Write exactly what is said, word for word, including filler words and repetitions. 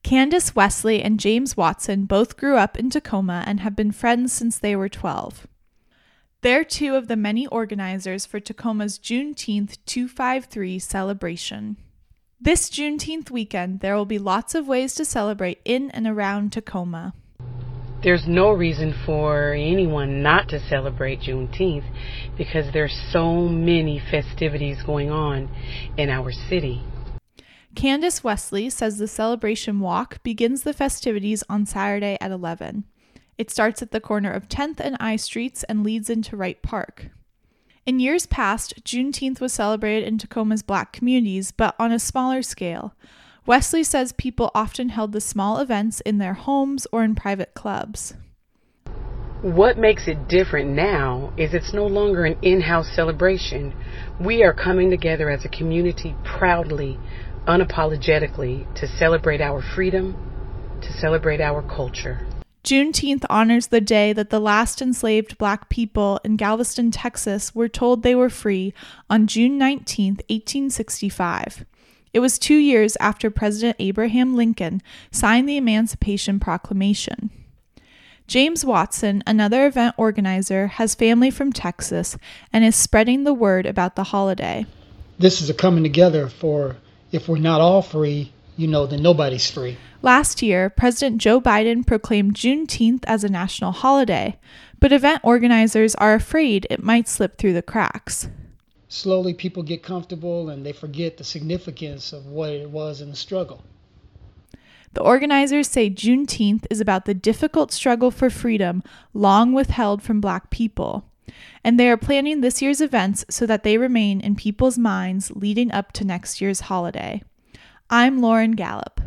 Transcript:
Candace Wesley and James Watson both grew up in Tacoma and have been friends since they were twelve. They're two of the many organizers for Tacoma's Juneteenth two five three celebration. This Juneteenth weekend, there will be lots of ways to celebrate in and around Tacoma. There's no reason for anyone not to celebrate Juneteenth because there's so many festivities going on in our city. Candace Wesley says the celebration walk begins the festivities on Saturday at eleven. It starts at the corner of tenth and I Streets and leads into Wright Park. In years past, Juneteenth was celebrated in Tacoma's Black communities, but on a smaller scale. Wesley says people often held the small events in their homes or in private clubs. What makes it different now is it's no longer an in-house celebration. We are coming together as a community proudly, unapologetically, to celebrate our freedom, to celebrate our culture. Juneteenth honors the day that the last enslaved Black people in Galveston, Texas were told they were free on June nineteenth, eighteen sixty-five. It was two years after President Abraham Lincoln signed the Emancipation Proclamation. James Watson, another event organizer, has family from Texas and is spreading the word about the holiday. This is a coming together for, if we're not all free, you know, then nobody's free. Last year, President Joe Biden proclaimed Juneteenth as a national holiday, but event organizers are afraid it might slip through the cracks. Slowly people get comfortable and they forget the significance of what it was in the struggle. The organizers say Juneteenth is about the difficult struggle for freedom long withheld from Black people, and they are planning this year's events so that they remain in people's minds leading up to next year's holiday. I'm Lauren Gallup.